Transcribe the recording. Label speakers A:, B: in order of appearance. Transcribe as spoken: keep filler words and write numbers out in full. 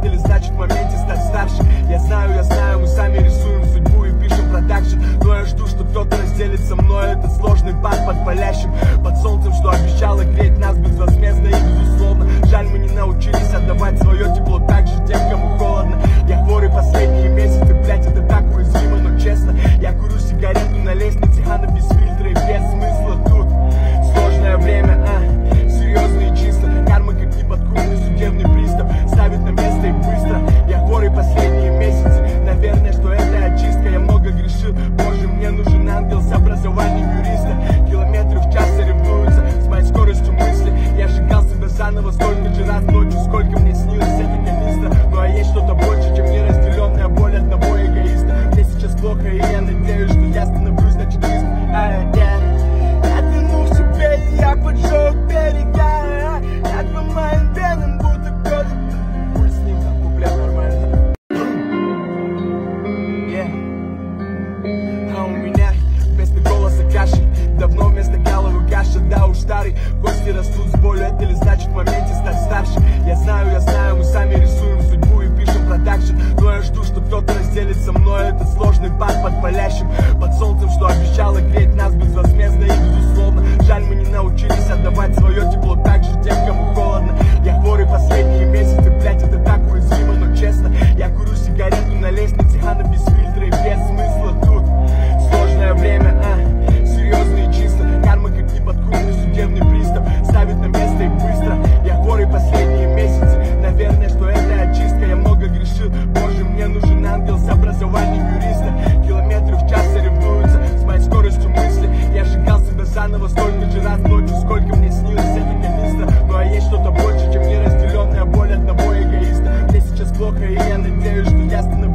A: болят, или значит в моменте стать старше. Я знаю, я знаю, мы сами рисуем судьбу и пишем продакшн, но я жду, что кто-то разделит со мной этот сложный пад под палящим, под солнцем, что обещало греть нас безвозмездно и безусловно. Жаль, мы не научились отдавать свое тепло так же тем, кому холодно. Я хворый последние месяцы, блять, это так уязвимо, но честно, я курю сигарету на лестнице, она без фильтра и без смысла. Тут сложное время, а, серьезные числа. Карма, как неподкупный судебный пристав, ставит на место и быстро. Я хворый последние месяцы, наверное, что это очистка. Я много грешил, боже, мне нужен ангел с образованием юриста. Километры в час соревнуются с моей скоростью мысли. Я сжигал себя заново столько же раз ночью, сколько мне снилось эта канистра. Ну а есть что-то больше, чем неразделенная боль одного эгоиста. Мне сейчас плохо, и я надеюсь, что я становлюсь на чистым. Я тяну в себе, и я поджег берега. Я по моим венам будто кто-то. Пусть с ним там куплет нормально. А у меня вместо голоса каши, давно вместо головы каша. Да уж старый, кости растут с болью, это ли значит в моменте стать старше. Я знаю, я знаю, мы сами рисуем судьбу и пишем продакшн, но я жду, что кто-то разделит со мной этот сложный пад под палящим, под солнцем, что обещало греть нас безвозмездно и безусловно. Жаль, мы не научились отдавать свое тепло так же тем, кому холодно. Я хворый последние месяцы, блять, это так уязвимо, но честно, я курю сигарету на лестнице, она без фильтра и без смысла. Тут сложное время, а, серьезные числа. Карма, как неподкупный судебный пристав, ставит на место и быстро. Я хворый последние месяцы, наверное, что это очистка. Я много грешил, боже, мне нужен ангел с образованием юриста. Километры в час соревнуются с моей скоростью мысли. Я сжигал себя заново столько же раз ночью, сколько мне снилось эта канистра. Ну а есть что-то больше, чем неразделенная боль одного эгоиста. Мне сейчас плохо, и я надеюсь, что я становлюсь